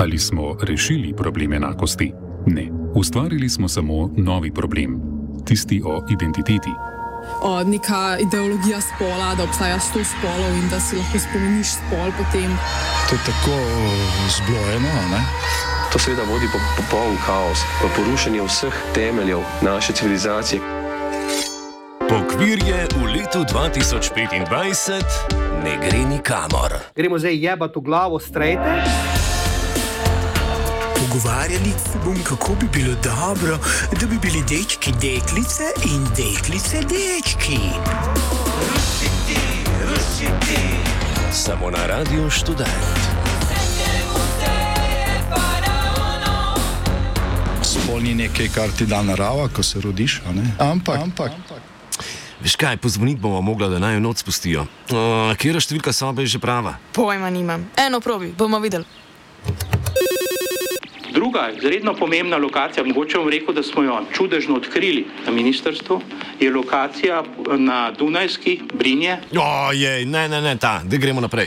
Ali smo rešili problem enakosti? Ne. Ustvarili smo samo novi problem. Tisti o identiteti. Neka ideologija spola, da obstaja 100 spolov in da si lahko spremeniš spol potem. To je tako zblojeno, ne? To seveda vodi popoln kaos, v porušenje vseh temeljev naše civilizacije. Pokvirje v letu 2025 ne gre nikamor. Gremo zdaj jebat v glavo strejte. Pogovarjali se bom, kako bi bilo dobro, da bi bili dečki deklice in deklice dečki. Rušiti. Samo na Radio Študent. Spol ni nekaj, kar ti da narava, ko se rodiš, a ne? Ampak. Veš kaj, pozvoniti bomo mogla, da naj jo noč spustijo. Kjera številka sobe je že prava? Pojma nimam. Eno probi, bomo videli. Druga, izredno pomembna lokacija, mogoče bom rekel, da smo jo čudežno odkrili na ministrstvu, je lokacija na Dunajski, Brinje. Ne, da gremo naprej.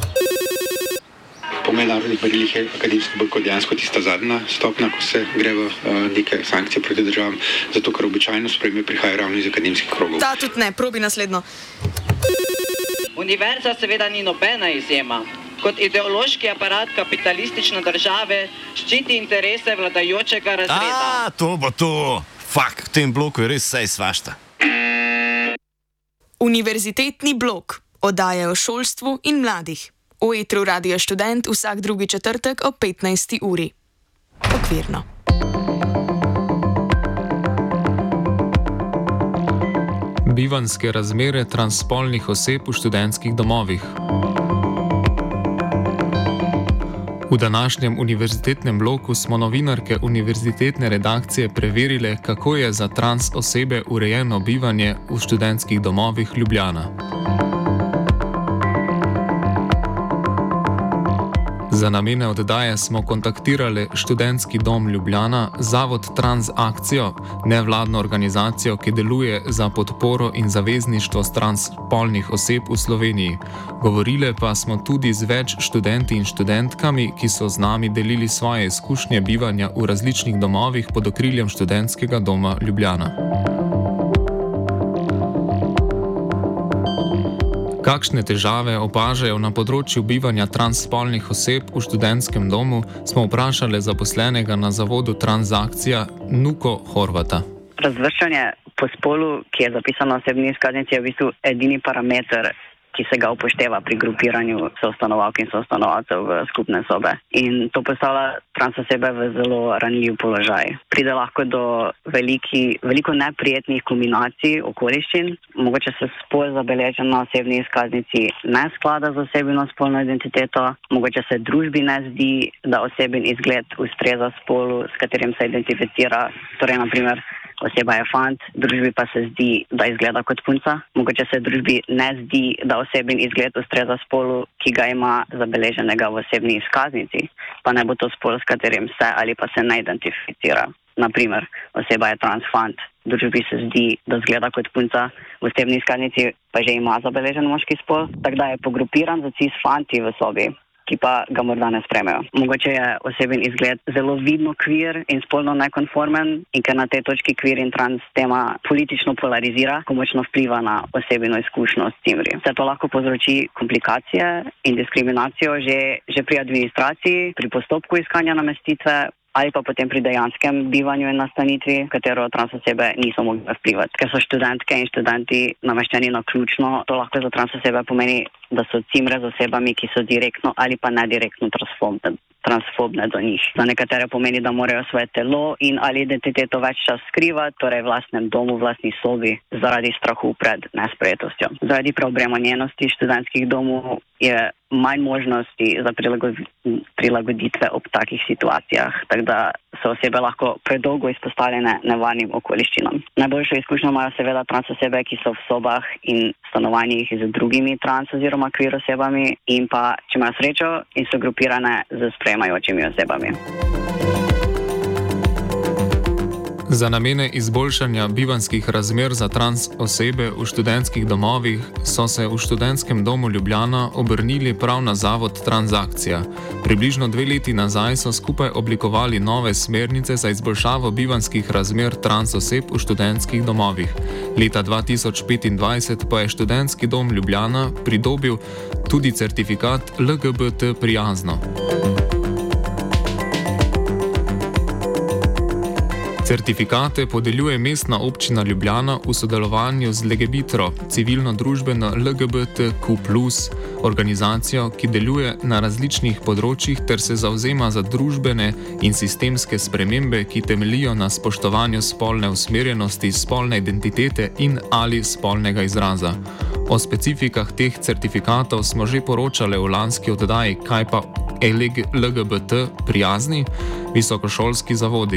Po mednarodnih merilih je akademski bojkot dejansko tista zadnja stopnja, ko se gre v neke sankcije proti državam, zato ker običajno sprejme prihaja ravno iz akademskih krogov. Ta tudi ne, probi naslednjo. Univerza seveda ni nobena izjema. Kot ideološki aparat kapitalistične države ščiti interese vladajočega razreda. To bo to. Fak, v tem bloku je res vse svašta. Univerzitetni blok. Oddaje o šolstvu in mladih. V etru Radio Študent vsak drugi četrtek ob 15. uri. Okvirno. Bivanjske razmere transspolnih oseb v študentskih domovih. V današnjem univerzitetnem bloku smo novinarke univerzitetne redakcije preverile, kako je za trans osebe urejeno bivanje v študentskih domovih Ljubljana. Za namene oddaje smo kontaktirali Študentski dom Ljubljana, Zavod Transakcijo, nevladno organizacijo, ki deluje za podporo in zavezništvo transspolnih oseb v Sloveniji. Govorile pa smo tudi z več študenti in študentkami, ki so z nami delili svoje izkušnje bivanja v različnih domovih pod okriljem Študentskega doma Ljubljana. Kakšne težave opažajo na področju bivanja transspolnih oseb v študentskem domu, smo vprašali zaposlenega na zavodu Transakcija Nuko Horvata. Razvrščanje po spolu, ki je zapisano v osebni izkaznici, je v bistvu edini parameter, ki se ga upošteva pri grupiranju sostanovalk in sostanovalcev v skupne sobe. In to postavlja trans osebe v zelo ranljiv položaj. Pride lahko do veliko neprijetnih kombinacij okoliščin. Mogoče se spol zabeležen na osebni izkaznici ne sklada z osebino spolno identiteto. Mogoče se družbi ne zdi, da osebin izgled ustreza spolu, s katerim se identificira. Torej, na primer, oseba je fant, družbi pa se zdi, da izgleda kot punca. Mogoče se družbi ne zdi, da osebin izgled ustreza spolu, ki ga ima zabeleženega v osebni izkaznici, pa ne bo to spol, s katerim se ali pa se ne identificira. Naprimer, oseba je trans fant, družbi se zdi, da izgleda kot punca, v osebni izkaznici pa že ima zabeležen moški spol, tako da je pogrupiran za cis fanti v sobi, ki pa ga morda ne spremejo. Mogoče je osebin izgled zelo vidno queer in spolno nekonformen in ker na tej točki queer in trans tema politično polarizira, ko močno vpliva na osebino izkušnjo s cimri. Vse to lahko povzroči komplikacije in diskriminacijo že pri administraciji, pri postopku iskanja namestitve ali pa potem pri dejanskem bivanju in nastanitvi, katero trans osebe niso mogli vplivati. Ker so študentke in študenti nameščeni na ključno, to lahko za trans osebe pomeni, da so cimre z osebami, ki so direktno ali pa nedirektno transfobne do njih. Za nekatere pomeni, da morajo svoje telo in ali identiteto več čas skrivati, torej v lastnem domu, v lastni sobi, zaradi strahu pred nesprejetostjo. Zaradi preobremenjenosti študentskih domov je manj možnosti za prilagoditve ob takih situacijah, tako da so osebe lahko predolgo izpostavljene nevarnim okoliščinam. Najboljšo izkušnjo imajo seveda trans osebe, ki so v sobah in stanovanjih z drugimi trans oziroma queer osebami in pa, če imajo srečo in so grupirane z sprejemajočimi osebami. Za namene izboljšanja bivanjskih razmer za trans osebe v študentskih domovih so se v študentskem domu Ljubljana obrnili prav na zavod Transakcija. Približno 2 leti nazaj so skupaj oblikovali nove smernice za izboljšavo bivanjskih razmer trans oseb v študentskih domovih. Leta 2025 pa je študentski dom Ljubljana pridobil tudi certifikat LGBT prijazno. Certifikate podeljuje Mestna občina Ljubljana v sodelovanju z Legebitro, civilno-družbeno LGBTQ+ organizacijo, ki deluje na različnih področjih ter se zavzema za družbene in sistemske spremembe, ki temeljijo na spoštovanju spolne usmerjenosti, spolne identitete in ali spolnega izraza. O specifikah teh certifikatov smo že poročali v lanski oddaji Kaj pa LGBT prijazni visokošolski zavodi.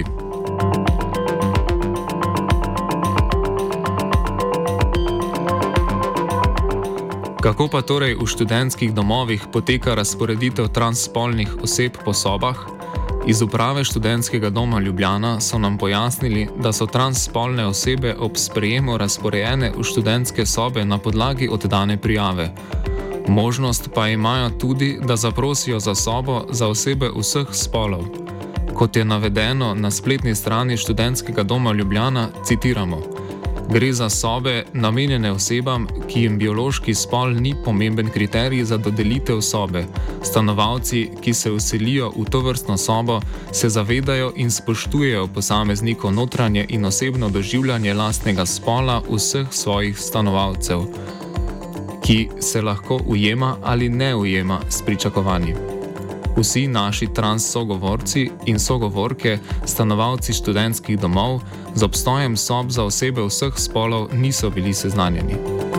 Kako pa torej v študentskih domovih poteka razporeditev transspolnih oseb po sobah? Iz uprave študentskega doma Ljubljana so nam pojasnili, da so transspolne osebe ob sprejemu razporejene v študentske sobe na podlagi oddane prijave. Možnost pa imajo tudi, da zaprosijo za sobo za osebe vseh spolov. Kot je navedeno na spletni strani študentskega doma Ljubljana, citiramo: Gre za sobe, namenjene osebam, ki jim biološki spol ni pomemben kriterij za dodelitev sobe. Stanovalci, ki se vselijo v tovrstno sobo, se zavedajo in spoštujejo posameznikov notranje in osebno doživljanje lastnega spola vseh svojih stanovalcev, ki se lahko ujema ali ne ujema s pričakovanji. Vsi naši trans sogovorci in sogovorke, stanovalci študentskih domov, z obstojem sob za osebe vseh spolov niso bili seznanjeni.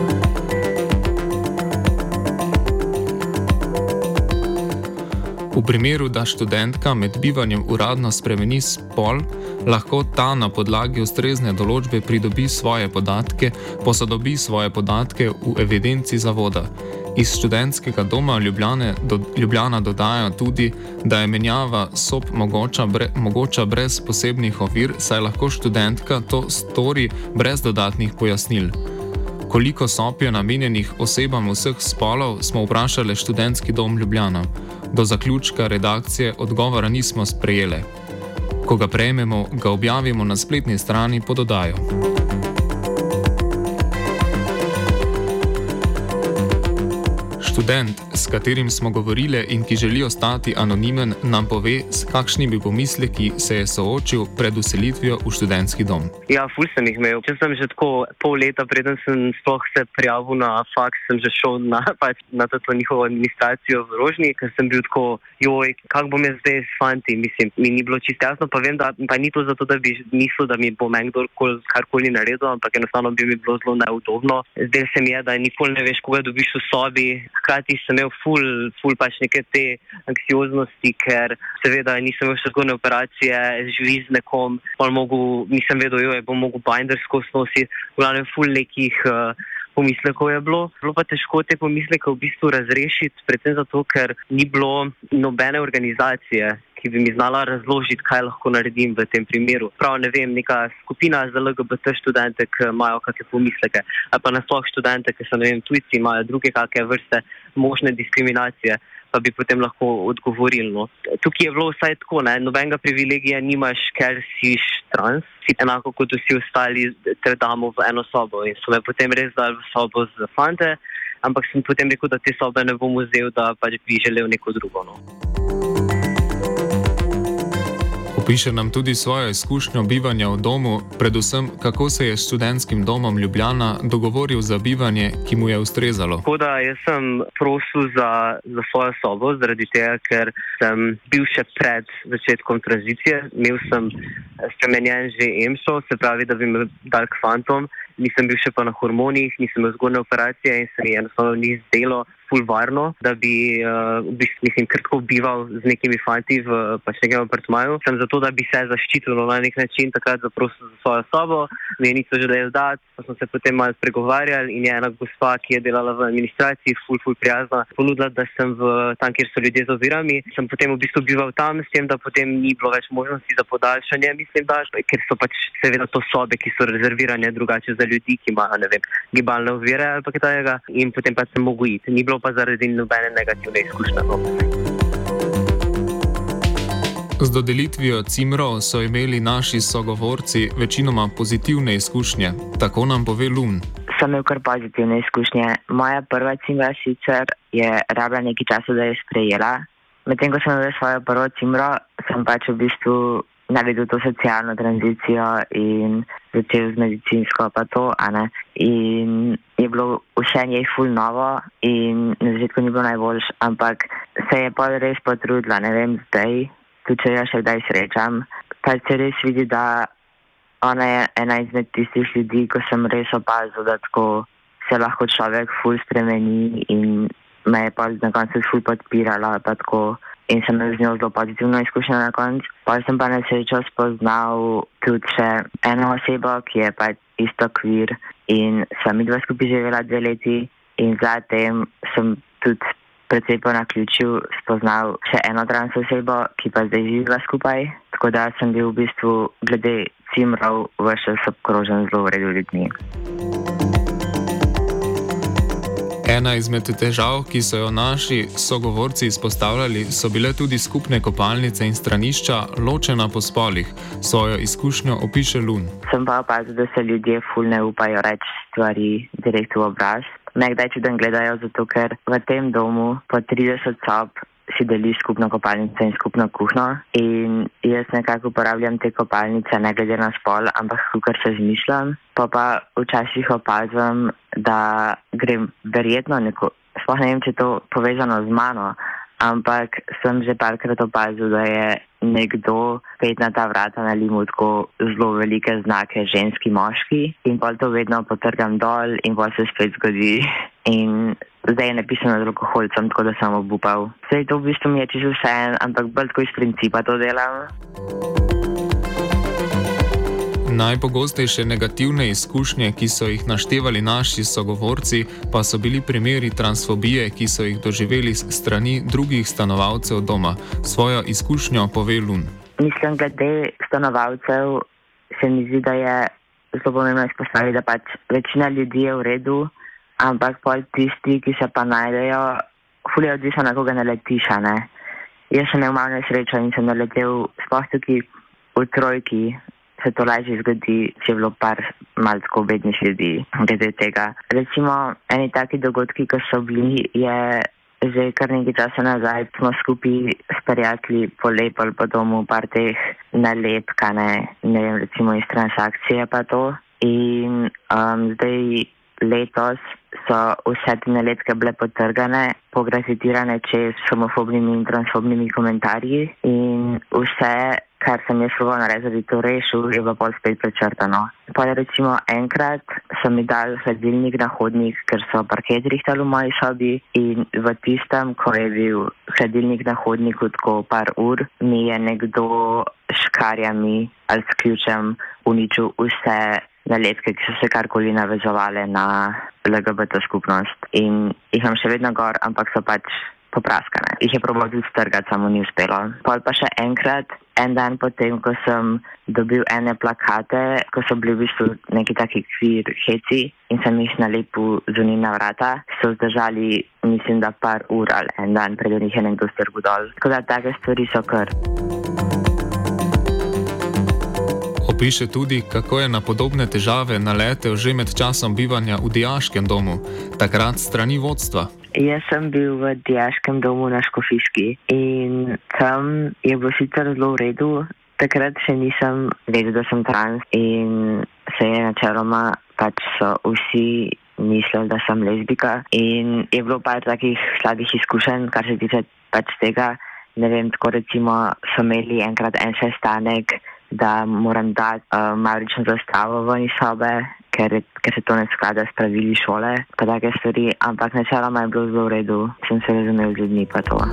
V primeru, da študentka med bivanjem uradno spremeni spol, lahko ta na podlagi ustrezne določbe pridobi svoje podatke, posodobi svoje podatke v evidenci zavoda. Iz študentskega doma Ljubljana dodajo tudi, da je menjava sob mogoča brez posebnih ovir, saj lahko študentka to stori brez dodatnih pojasnil. Koliko sob je namenjenih osebam vseh spolov, smo vprašali študentski dom Ljubljana. Do zaključka redakcije odgovora nismo sprejeli. Ko ga prejmemo, ga objavimo na spletni strani pod oddajo. Študent, s katerim smo govorili in ki želi ostati anonimen, nam pove, s kakšnimi pomisleki se je soočil pred vselitvijo v študentski dom. Ja, ful sem jih imel. Če sem že tako pol leta, preden sem sploh se prijavil na faks, sem že šel na to njihovo administracijo v Rožni, ker sem bil tako, joj, kak bom jaz zdaj s fanti, mislim, mi ni bilo čisto jasno, pa vem, da pa ni to zato, da bi mislil, da mi bo meni kdorkoli karkoli naredil, ampak enostavno bi mi bilo zelo neudobno. Zdaj se mi je, da nikoli ne veš, koga dobiš v sobi. Hkrati sem imel ful pač neke te anksioznosti, ker seveda nisem imel še zgodne operacije, živi z nekom, nisem vedel, joj, bom mogel binder skozi nositi, v glavnem ful nekih pomislekov je bilo. Bilo pa težko te pomisleke v bistvu razrešiti, predvsem zato, ker ni bilo nobene organizacije, ki bi mi znala razložiti, kaj lahko naredim v tem primeru. Prav ne vem, neka skupina za LGBT študente, ki imajo kakšne pomisleke, ali pa nasploh študente, ki so, ne vem, tujci, imajo druge kakšne vrste možne diskriminacije, pa bi potem lahko odgovorili. No. Tukaj je bilo vsaj tako, ne, nobenega privilegija nimaš, ker si trans, si enako kot vsi ostali, te damo v eno sobo in so me potem res dali v sobo z fante, ampak sem potem rekel, da te sobe ne bom vzel, da pač bi želel neko drugo. No. Opiše nam tudi svojo izkušnjo bivanja v domu, predvsem kako se je s študentskim domom Ljubljana dogovoril za bivanje, ki mu je ustrezalo. Tako da jaz sem prosil za svojo sobo, zaradi tega, ker sem bil še pred začetkom tranzicije. Imel sem spremenjen že EMŠO, se pravi, da bi me dal k fantom. Nisem bil še pa na hormonih, nisem imel zgodne operacije in se mi enostavno ni zdelo ful varno, da bi kratko bival z nekimi fanti v nekem apartmaju. Sem zato, da bi se zaščitil na nek način, takrat zaprosil za svojo sobo, mi je niso želeli dati, pa smo se potem malo spregovarjali in je ena gospa, ki je delala v administraciji, ful prijazna, ponudila, da sem tam, kjer so ljudje z ovirami. Sem potem v bistvu bival tam, s tem, da potem ni bilo več možnosti za podaljšanje, mislim, da, ker so pač seveda to sobe, ki so rezervirane drugače za ljudi, ki imajo, gibalne ovire ali pa kaj takega, in potem pa sem mogel iti. Ni bilo pa zaradi nobene negativne izkušnje. Z dodelitvijo cimrov so imeli naši sogovorci večinoma pozitivne izkušnje, tako nam pove Lun. Sem imel kar pozitivne izkušnje. Moja prva cimra sicer je rabila nekaj časa, da je sprejela. Medtem ko sem imel svojo prvo cimro, sem pač v bistvu naredil to socialno tranzicijo in začel z medicinsko pa to, in je bilo vse njej ful novo in na začetku ni bilo najboljš, ampak se je pa res potrudila, ne vem zdaj, tudi če jo še kdaj srečam, pa se res vidi, da ona je ena izmed tistih ljudi, ko sem res opazil, da tako se lahko človek ful spremeni in me je pa na koncu ful podpirala, pa tako. In sem z njo zelo pozitivno izkušnja na koncu. Pa sem pa na srečo spoznal tudi še eno osebo, ki je pa isto queer in sva midva skupaj živela 2 leti in zatem sem tudi precej po naključju spoznal še eno trans osebo, ki pa zdaj živiva skupaj. Tako da sem bil v bistvu glede cimrov ves čas obkrožen zelo v redu ljudmi. Ena izmed težav, ki so jo naši sogovorci izpostavljali, so bile tudi skupne kopalnice in stranišča ločena po spolih. Svojo izkušnjo opiše Lun. Sem pa opazil, da se ljudje ful ne upajo reči stvari direkt v obraz. Nekdaj čuden gledajo, zato ker v tem domu po 30 sob si deli skupno kopalnico in skupno kuhno in jaz nekako uporabljam te kopalnice ne glede na spol, ampak kakor se zmišljam. Pa včasih opazim, da grem verjetno sploh ne vem, če je to povezano z mano, ampak sem že parkrat opazil, da je nekdo spet na ta vrata nalimu tako zelo velike znake ženski, moški in pol to vedno potrgam dol in pol se spet zgodi in zdaj je napisano z alkoholcem, tako da sem obupal. Zdaj to v bistvu mi je čisto vseeno, ampak bolj tako iz principa to delam. Najpogostejše negativne izkušnje, ki so jih naštevali naši sogovorci, pa so bili primeri transfobije, ki so jih doživeli s strani drugih stanovalcev doma. Svojo izkušnjo pove Lun. Mislim, glede stanovalcev se mi zdi, da je zelo pomembno izpostaviti, da pač večina ljudi je v redu, ampak pol tisti, ki se pa najdejo, ful je odvisno, na koga naletiš, ne. Jaz sem imel malo nesrečo in sem naletel sploh tukaj v trojki, se to lažje zgodi, če je bilo par malo tako bednih ljudi glede tega. Recimo, eni taki dogodki, ko so bili, je že kar nekaj časa nazaj, smo skupaj s prijatelji polepili po domu par teh nalepk, ne vem, recimo iz transakcije pa to. In zdaj letos so vse te nalepke bile potrgane, pografitirane čez homofobnimi in transfobnimi komentarji in vse, kar sem jaz probal narediti, da bi to rešil, je pa pol spet prečrtano. Pa recimo enkrat so mi dali hladilnik na hodnik, ker so parket rihtali v moji sobi in v tistem, ko je bil hladilnik na hodniku tako par ur, mi je nekdo škarjami ali s ključem uničil vse nalepke, ki so se karkoli navezovale na LGBT skupnost. In jih imam še vedno gor, ampak so pač popraskane. Jih je probal tudi strgati, samo ni uspelo. Pol pa še enkrat, en dan potem, ko sem dobil ene plakate, ko so bili v bistvu neki taki queer heci in sem jih nalepil zunaj na vrata, so zdržali, mislim, da par ur ali en dan, preden jih je nekdo strgal dol. Tako da take stvari so kar. Opiše tudi, kako je na podobne težave naletel že med časom bivanja v dijaškem domu, takrat strani vodstva. Jaz sem bil v dijaškem domu na Škofijski in tam je bilo sicer zelo v redu. Takrat še nisem vedel, da sem trans in se je načeloma pač so vsi mislili, da sem lezbika in je bilo par takih slabih izkušenj, kar se tiče pač tega. Ne vem, tako recimo so imeli enkrat en sestanek, da moram dati mavrično zastavo ven iz sobe, ker se to ne sklada s pravili šole, pa take stvari, ampak načeloma je bilo zelo v redu, sem se razumel z ljudmi pa to.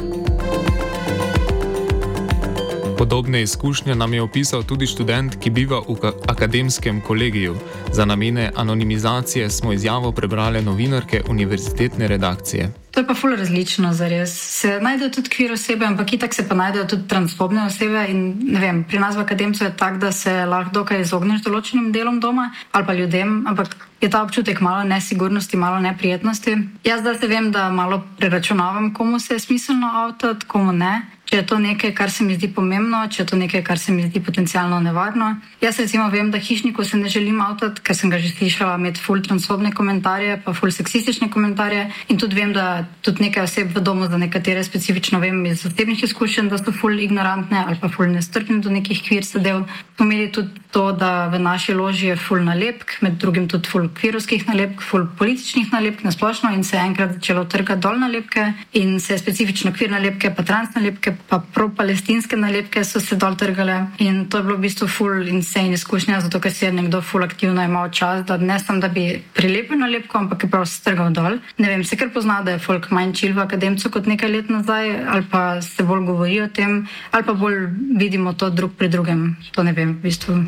Podobne izkušnje nam je opisal tudi študent, ki biva v akademskem kolegiju. Za namene anonimizacije smo izjavo prebrali novinarke univerzitetne redakcije. To je pa ful različno, zares. Se najdejo tudi queer osebe, ampak itak se pa najdejo tudi transfobne osebe in ne vem, pri nas v akademcu je tak, da se lahko dokaj izogneš določenim delom doma ali pa ljudem, ampak je ta občutek malo nesigurnosti, malo neprijetnosti. Jaz zdaj se vem, da malo preračunavam, komu se je smiselno avtati, komu ne. Če je to nekaj, kar se mi zdi pomembno, če je to nekaj, kar se mi zdi potencialno nevarno. Jaz recimo vem, da hišniku se ne želim avtati, ker sem ga že slišala imeti ful transfobne komentarje, pa ful seksistične komentarje in tudi vem, da tudi nekaj oseb v domu, za nekatere specifično vem iz osebnih izkušenj, da so ful ignorantne ali pa ful nestrpne do nekih queer zadev. Pomeni tudi to, da v naši loži je ful nalepk, med drugim tudi ful queerovskih nalepk, ful političnih nalepk na splošno in se je enkrat začelo trgati dol nalepke in se specifično queer nalepke, pa trans nalepke, pa pro-palestinske nalepke so se dol trgale in to je bilo v bistvu ful insane izkušnja, zato ker si je nekdo ful aktivno imel čas, da ne samo da bi prilepil nalepko, ampak je prav strgal dol. Ne vem, se kar pozna, da je folk manj chill v akademcu kot nekaj let nazaj, ali pa se bolj govori o tem, ali pa bolj vidimo to drug pri drugem. To ne vem, v bistvu.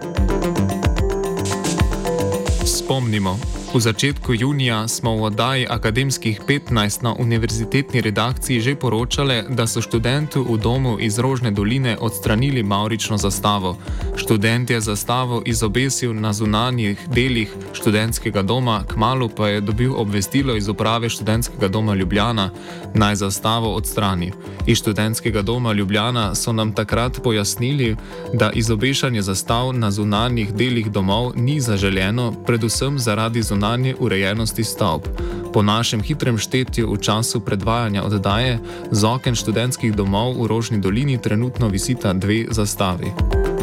Spomnimo. V začetku junija smo v oddaji Akademskih 15 na univerzitetni redakciji že poročali, da so študentu v domu iz Rožne doline odstranili mavrično zastavo. Študent je zastavo izobesil na zunanjih delih študentskega doma, kmalu pa je dobil obvestilo iz uprave študentskega doma Ljubljana, naj zastavo odstrani. Iz študentskega doma Ljubljana so nam takrat pojasnili, da izobešanje zastav na zunanjih delih domov ni zaželjeno, predvsem zaradi zunanje urejenosti stavb. Po našem hitrem štetju v času predvajanja oddaje z oken študentskih domov v Rožni dolini trenutno visita 2 zastavi.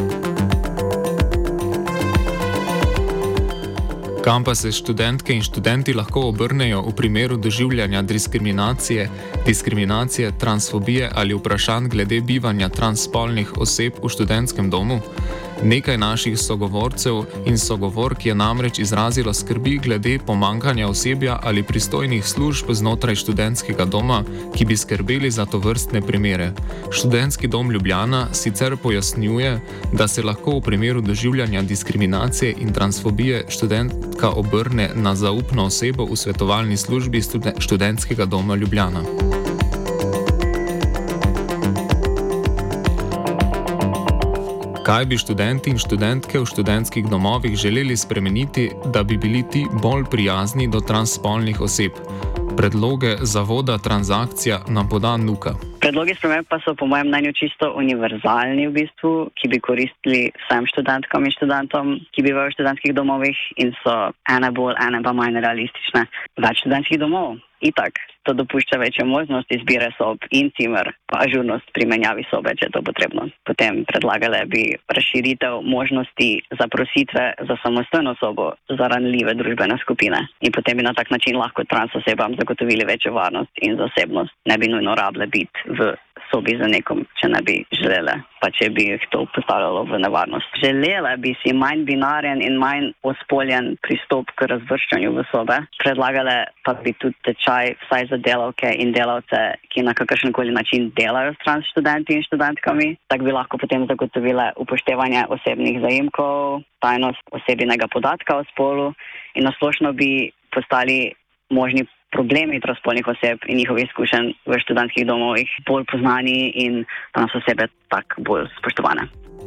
Kam pa se študentke in študenti lahko obrnejo v primeru doživljanja diskriminacije, transfobije ali vprašanj glede bivanja transspolnih oseb v študentskem domu? Nekaj naših sogovorcev in sogovork je namreč izrazilo skrbi glede pomankanja osebja ali pristojnih služb znotraj študentskega doma, ki bi skrbeli za tovrstne primere. Študentski dom Ljubljana sicer pojasnjuje, da se lahko v primeru doživljanja diskriminacije in transfobije študentka obrne na zaupno osebo v svetovalni službi študentskega doma Ljubljana. Kaj bi študenti in študentke v študentskih domovih želeli spremeniti, da bi bili ti bolj prijazni do transspolnih oseb? Predloge zavoda Transakcija nam poda Nuka. Predlogi sprememb pa so po mojem mnenju čisto univerzalni v bistvu, ki bi koristili vsem študentkam in študentom, ki bivajo v študentskih domovih in so ene bolj, ene pa manj realistične. Več študentskih domov. Itak, to dopušča večjo možnost izbire sob in cimer, pa ažurnost pri menjavi sobe, če je to potrebno. Potem predlagale bi razširitev možnosti zaprositve za samostojno sobo za ranljive družbene skupine. In potem bi na tak način lahko trans osebam zagotovili večjo varnost in zasebnost. Ne bi nujno rable biti v sobi za nekom, če ne bi želele, pa če bi jih to postavljalo v nevarnost. Želele bi si manj binaren in manj ospoljen pristop k razvrščanju v sobe. Predlagale pa bi tudi tečaj vsaj za delavke in delavce, ki na kakršenkoli način delajo s trans študenti in študentkami. Tak bi lahko potem zagotovile upoštevanje osebnih zaimkov, tajnost osebinega podatka o spolu in nasplošno bi postali možni problemi transspolnih oseb in njihovih izkušenj v študentskih domovih bolj poznani in trans osebe tak bolj spoštovane.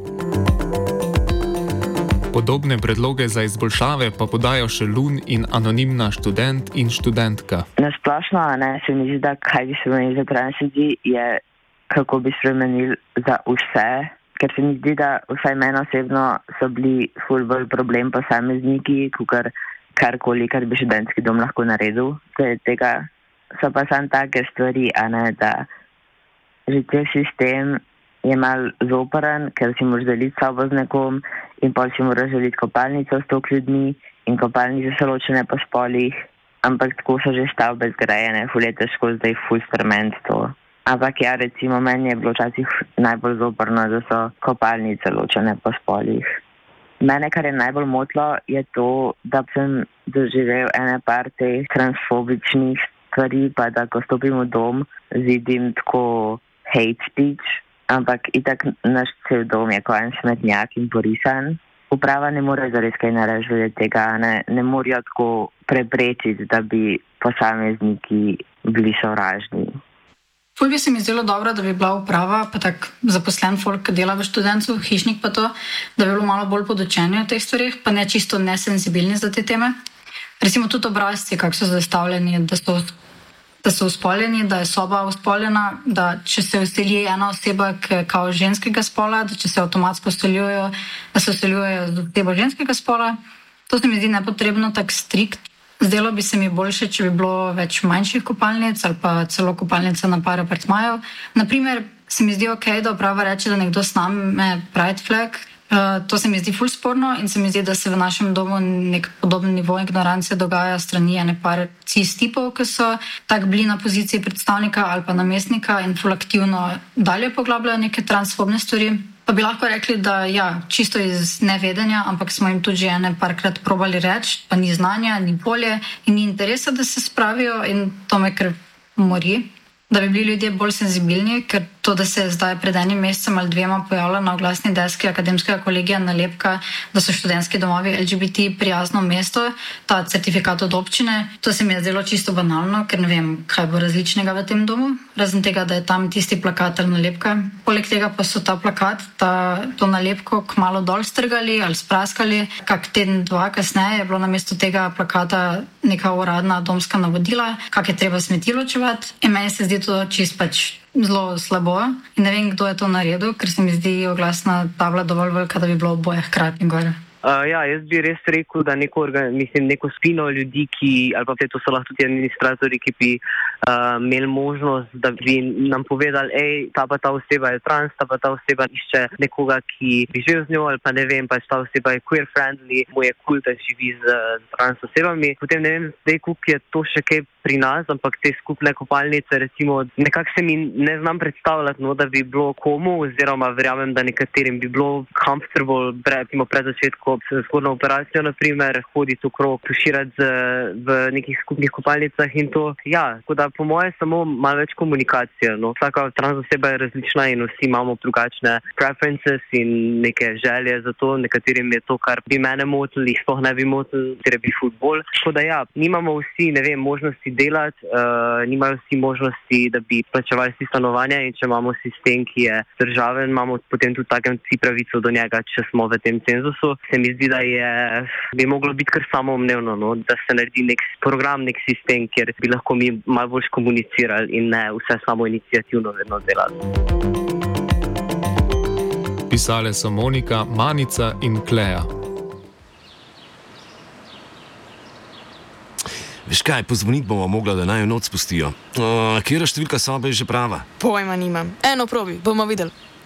Podobne predloge za izboljšave pa podajo še Lun in anonimna študent in študentka. Nasplošno se mi zdi, da kaj bi spremenili za trans ljudi je, kako bi spremenili za vse, ker se mi zdi, da vsaj meni osebno so bili ful bolj problem posamezniki, kakor karkoli, kar bi študentski dom lahko naredil. Tega so pa samo take stvari, da že cel sistem je mal zoporen, ker si moraš deliti sobo z nekom in pol si moraš deliti kopalnico s toliko ljudmi in kopalnice so ločene po spolih, ampak tako so že stavbe zgrajene, ful je težko zdaj ful spremeniti to. Ampak ja, recimo meni je bilo včasih najbolj zoporno, da so kopalnice ločene po spolih. Mene, kar je najbolj motilo, je to, da sem doživel ene par teh transfobičnih stvari, pa da ko stopim v dom, vidim tako hate speech, ampak itak naš cel dom je kot en smetnjak in porisan. Uprava ne more zares kaj narediti tega, ne morajo tako preprečiti, da bi posamezniki bili sovražni. Ful bi se mi zdelo dobro, da bi bila uprava, pa tak zaposlen folk, ki dela v Študencu, hišnik pa to, da bi bilo malo bolj podučeni o teh stvarih, pa ne čisto nesenzibilni za te teme. Recimo tudi obrazci, kako so zastavljeni, da so uspoljeni, da je soba uspoljena, da če se vseli ena oseba kao ženskega spola, da če se avtomatsko vseljujejo, da se vseljujejo z osebo ženskega spola. To se mi zdi nepotrebno, tak strikt. Zdelo bi se mi boljše, če bi bilo več manjših kopalnic ali pa celo kopalnice na par apartmajev. Naprimer, se mi zdi okej, da uprava reče, da nekdo sname pride flag. To se mi zdi ful sporno in se mi zdi, da se v našem domu nek podoben nivo ignorance dogaja strani ene par cis tipov, ki so tak bili na poziciji predstavnika ali pa namestnika in ful aktivno dalje poglabljajo neke transfobne stvari. Pa bi lahko rekli, da ja, čisto iz nevedenja, ampak smo jim tudi že ene parkrat probali reči, pa ni znanja, ni volje in ni interesa, da se spravijo in to me kar mori. Da bi bili ljudje bolj senzibilni, ker to, da se je zdaj pred enim mesecem ali dvema pojavila na oglasni deski akademskega kolegija nalepka, da so študentski domovi LGBT prijazno mesto, ta certifikat od občine, to se mi je zdelo čisto banalno, ker ne vem, kaj bo različnega v tem domu, razen tega, da je tam tisti plakat ali nalepka. Poleg tega pa so ta plakat, to nalepko kmalu dol strgali ali spraskali, kak teden, dva kasneje je bilo namesto tega plakata neka uradna domska navodila, kak je treba smeti ločevati. In meni se zdi to čist pač zelo slabo in ne vem, kdo je to naredil, ker se mi zdi oglasna tabla dovolj velika, da bi bilo oboje hkrati gore. Ja, jaz bi res rekel, da neko spino ljudi, ali pa to so lahko tudi administratori, ki bi imeli možnost, da bi nam povedali, ta pa ta oseba je trans, ta pa ta oseba išče nekoga, ki bi živel z njo, ali pa ne vem, pač ta oseba je queer friendly, mu je cool, da živi z trans osebami. Potem ne vem, zdaj koliko je to še kaj pri nas, ampak te skupne kopalnice, recimo, nekako se mi ne znam predstavljati, da bi bilo komu, oziroma verjamem, da nekaterim bi bilo comfortable, pred začetkom zgodno operacijo, naprimer, hoditi okrog, tuširati v nekih skupnih kopalnicah in to. Ja, tako da po moje samo malo več komunikacije. Vsaka trans oseba je različna in vsi imamo drugačne preferences in neke želje za to. Nekaterim je to, kar bi mene motili, jih sploh ne bi motili, ker bi futbol. Tako da ja, nimamo vsi, ne vem, možnosti delati, nimajo vsi možnosti, da bi plačevali si stanovanja in če imamo sistem, ki je državen, imamo potem tudi takem si pravico do njega, če smo v tem cenzusu. Se mi zdi, da bi moglo biti kar samoumevno, da se naredi nek program, nek sistem, kjer bi lahko mi malo bolj komunicirali in ne vse samo iniciativno vedno delali. Pisale so Monika, Manica in Kleja. Veš kaj, pozvoniti bomo mogla, da naj jo noč spustijo. Katera številka sobe je že prava? Pojma nimam. Eno probi, bomo videli.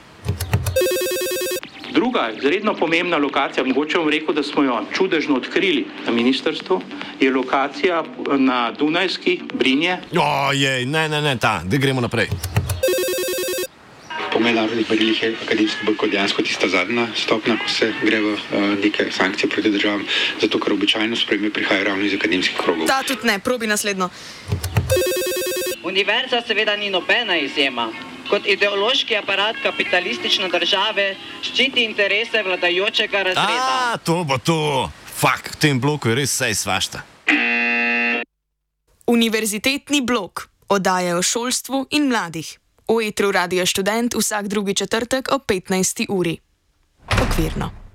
Druga, izredno pomembna lokacija, mogoče bom rekel, da smo jo čudežno odkrili na ministrstvu, je lokacija na Dunajski, Brinje. Ne, da gremo naprej. Po mednarodnih merilih je akademski bojkot dejansko tista zadnja stopnja, ko se gre v neke sankcije proti državam, zato ker običajno sprejme prihaja ravno iz akademskih krogov. Ta tudi ne, probi naslednjo. Univerza seveda ni nobena izjema. Kot ideološki aparat kapitalistične države ščiti interese vladajočega razreda. To bo to! Fak, v tem bloku je res vse svašta. Univerzitetni blok. Oddaje o šolstvu in mladih. V etru Radia Študent vsak drugi četrtek ob 15. uri. Okvirno.